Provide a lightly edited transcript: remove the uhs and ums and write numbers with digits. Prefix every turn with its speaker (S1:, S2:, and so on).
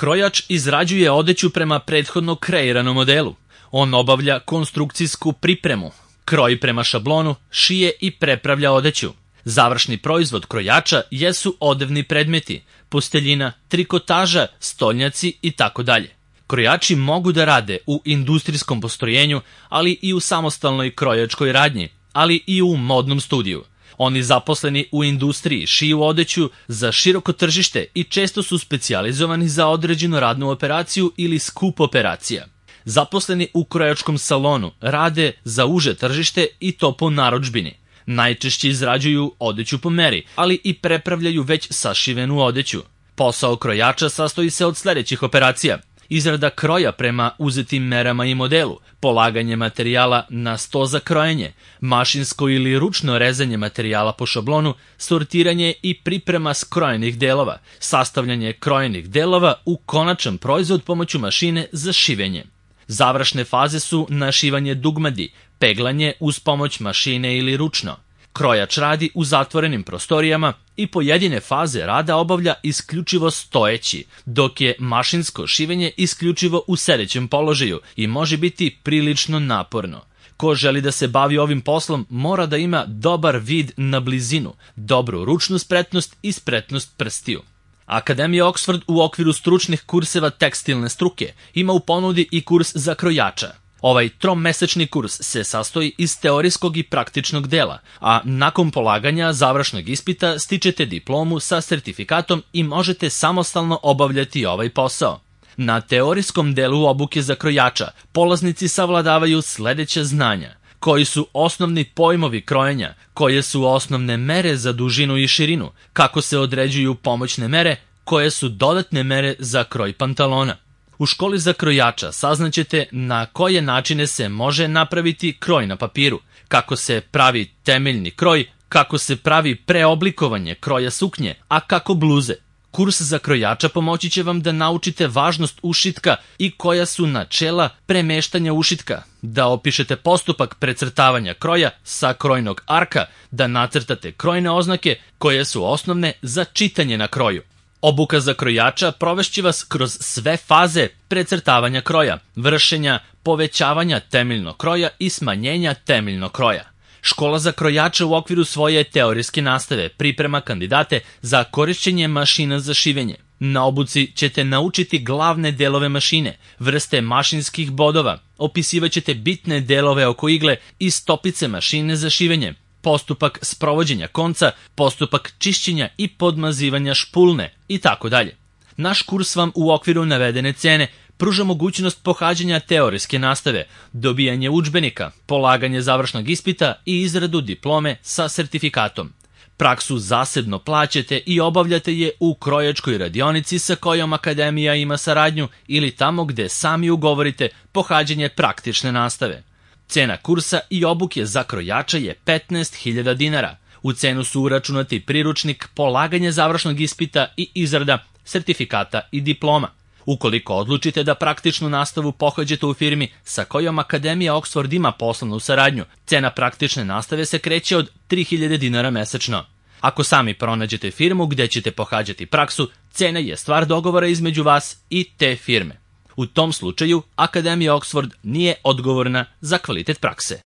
S1: Krojač izrađuje odeću prema prethodno kreiranom modelu. On obavlja konstrukcijsku pripremu, kroji prema šablonu, šije i prepravlja odeću. Završni proizvod krojača jesu odevni predmeti, posteljina, trikotaža, stolnjaci itd. Krojači mogu da rade u industrijskom postrojenju, ali i u samostalnoj krojačkoj radnji, ali i u modnom studiju. Oni zaposleni u industriji šiju odeću za široko tržište i često su specijalizovani za određenu radnu operaciju ili skup operacija. Zaposleni u krojačkom salonu rade za uže tržište i to po narudžbini. Najčešće izrađuju odeću po meri, ali i prepravljaju već sašivenu odeću. Posao krojača sastoji se od sledećih operacija: izrada kroja prema uzetim merama i modelu, polaganje materijala na sto za krojenje, mašinsko ili ručno rezanje materijala po šablonu, sortiranje i priprema skrojenih delova, sastavljanje krojenih delova u konačan proizvod pomoću mašine za šivenje. Završne faze su našivanje dugmadi, peglanje uz pomoć mašine ili ručno. Krojač radi u zatvorenim prostorijama i pojedine faze rada obavlja isključivo stojeći, dok je mašinsko šivenje isključivo u sedećem položaju i može biti prilično naporno. Ko želi da se bavi ovim poslom mora da ima dobar vid na blizinu, dobru ručnu spretnost i spretnost prstiju. Akademija Oxford u okviru stručnih kurseva tekstilne struke ima u ponudi i kurs za krojača. Ovaj tromesečni kurs se sastoji iz teorijskog i praktičnog dela, a nakon polaganja završnog ispita stičete diplomu sa sertifikatom i možete samostalno obavljati ovaj posao. Na teorijskom delu obuke za krojača polaznici savladavaju sledeća znanja: koji su osnovni pojmovi krojenja, koje su osnovne mere za dužinu i širinu, kako se određuju pomoćne mere, koje su dodatne mere za kroj pantalona. U školi za krojača saznaćete na koje načine se može napraviti kroj na papiru, kako se pravi temeljni kroj, kako se pravi preoblikovanje kroja suknje, a kako bluze. Kurs za krojača pomoći će vam da naučite važnost ušitka i koja su načela premeštanja ušitka, da opišete postupak precrtavanja kroja sa krojnog arka, da nacrtate krojne oznake koje su osnovne za čitanje na kroju. Obuka za krojača provešće vas kroz sve faze precrtavanja kroja, vršenja, povećavanja temeljnog kroja i smanjenja temeljnog kroja. Škola za krojača u okviru svoje teorijske nastave priprema kandidate za korišćenje mašina za šivenje. Na obuci ćete naučiti glavne delove mašine, vrste mašinskih bodova, opisivaćete bitne delove oko igle i stopice mašine za šivenje, postupak sprovođenja konca, postupak čišćenja i podmazivanja špulne itd. Naš kurs vam u okviru navedene cene pruža mogućnost pohađanja teorijske nastave, dobijanje udžbenika, polaganje završnog ispita i izradu diplome sa sertifikatom. Praksu zasebno plaćate i obavljate je u krojačkoj radionici sa kojom akademija ima saradnju ili tamo gde sami ugovorite pohađanje praktične nastave. Cena kursa i obuke za krojača je 15.000 dinara. U cenu su uračunati priručnik, polaganje završnog ispita i izrada sertifikata i diploma. Ukoliko odlučite da praktičnu nastavu pohađate u firmi sa kojom Akademija Oxford ima poslovnu saradnju, cena praktične nastave se kreće od 3.000 dinara mesečno. Ako sami pronađete firmu gde ćete pohađati praksu, cena je stvar dogovora između vas i te firme. U tom slučaju Akademija Oxford nije odgovorna za kvalitet prakse.